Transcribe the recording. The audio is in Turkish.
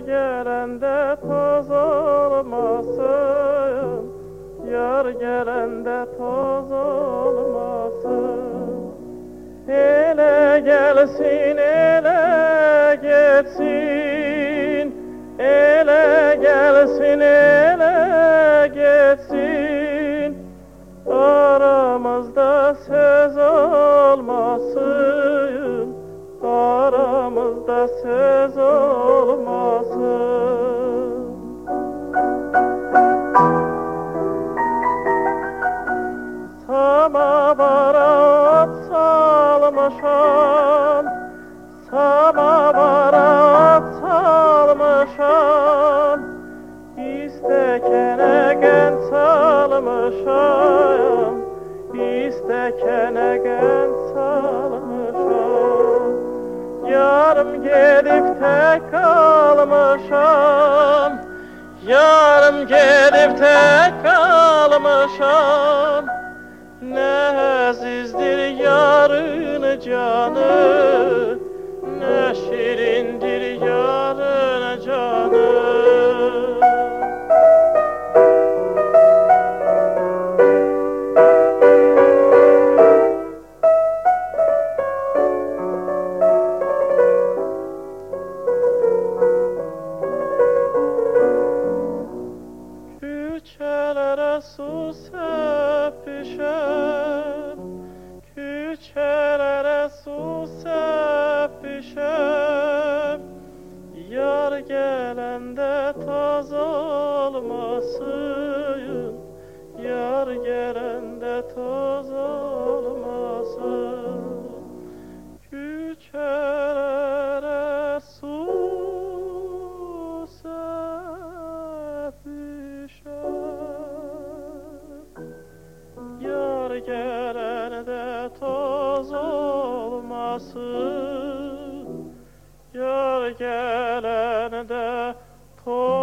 gelende toz olmasın, yar gelende toz olmasın. Ele gelsin, ele geçsin, ele gelsin, ele geçsin. Aramızda söz olmasın, aramızda söz olmasın. Samavara ot salmışam, samavara ot salmışam. İstekene gen salmışam, istekene gen salmışam. Yarım gelip tek kalmışam, yarım gelip tek kalmışam. Ne azizdir yarın canı, ne şirindir yarın canı. Küçelere su sepişer, küçelere su sepişer. Yar gelende toz olmasın, yar gelende toz olmasın. Küçelere su yar gelende toz olmasın, yar gelende toz